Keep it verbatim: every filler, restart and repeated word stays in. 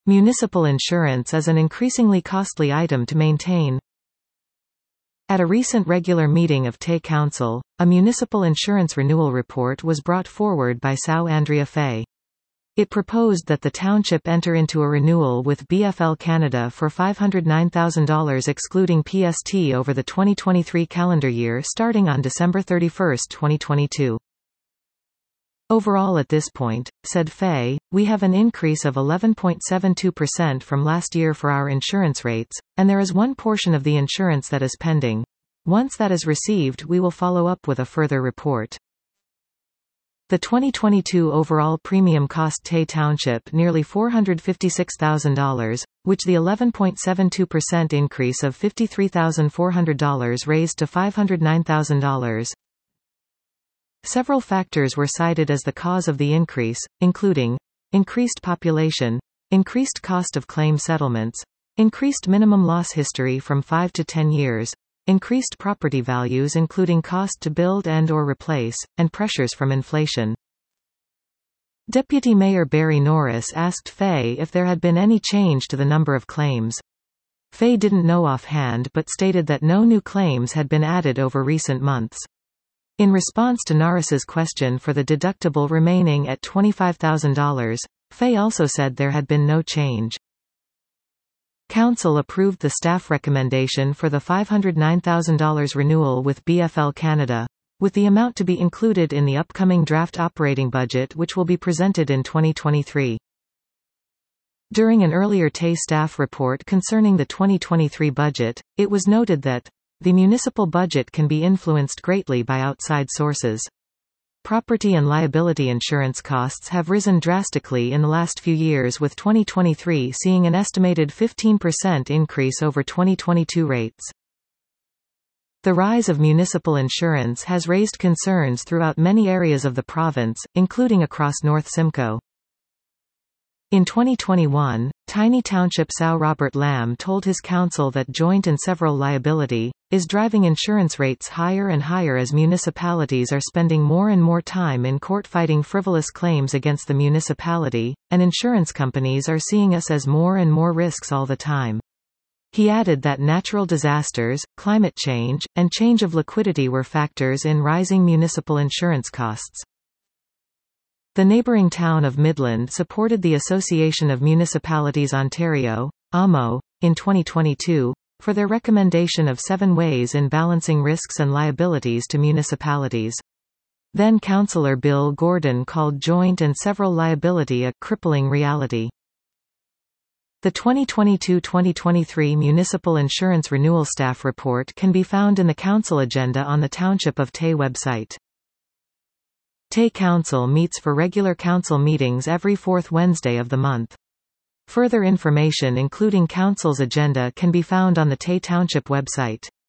Municipal insurance is an increasingly costly item to maintain. At a recent regular meeting of Tay Council, a municipal insurance renewal report was brought forward by São Andrea Fay. It proposed that the township enter into a renewal with B F L Canada for five hundred nine thousand dollars excluding P S T over the twenty twenty-three calendar year starting on December thirty-first, twenty twenty-two. Overall at this point, said Fay, we have an increase of eleven point seven two percent from last year for our insurance rates, and there is one portion of the insurance that is pending. Once that is received, we will follow up with a further report. The twenty twenty-two overall premium cost Tay Township nearly four hundred fifty-six thousand dollars, which the eleven point seven two percent increase of fifty-three thousand four hundred dollars raised to five hundred nine thousand dollars. Several factors were cited as the cause of the increase, including increased population, increased cost of claim settlements, increased minimum loss history from five to ten years, increased property values including cost to build and or replace, and pressures from inflation. Deputy Mayor Barry Norris asked Fay if there had been any change to the number of claims. Fay didn't know offhand but stated that no new claims had been added over recent months. In response to Norris's question for the deductible remaining at twenty-five thousand dollars, Fay also said there had been no change. Council approved the staff recommendation for the five hundred nine thousand dollars renewal with B F L Canada, with the amount to be included in the upcoming draft operating budget which will be presented in twenty twenty-three. During an earlier Tay staff report concerning the twenty twenty-three budget, it was noted that the municipal budget can be influenced greatly by outside sources. Property and liability insurance costs have risen drastically in the last few years, with twenty twenty-three seeing an estimated fifteen percent increase over twenty twenty-two rates. The rise of municipal insurance has raised concerns throughout many areas of the province, including across North Simcoe. In twenty twenty-one, Tiny Township São Robert Lamb told his council that joint and several liability is driving insurance rates higher and higher as municipalities are spending more and more time in court fighting frivolous claims against the municipality, and insurance companies are seeing us as more and more risks all the time. He added that natural disasters, climate change, and change of liquidity were factors in rising municipal insurance costs. The neighbouring town of Midland supported the Association of Municipalities Ontario, A M O, in twenty twenty-two, for their recommendation of seven ways in balancing risks and liabilities to municipalities. Then Councillor Bill Gordon called joint and several liability a crippling reality. The twenty twenty-two twenty twenty-three Municipal Insurance Renewal Staff Report can be found in the Council agenda on the Township of Tay website. Tay Council meets for regular council meetings every fourth Wednesday of the month. Further information including Council's agenda can be found on the Tay Township website.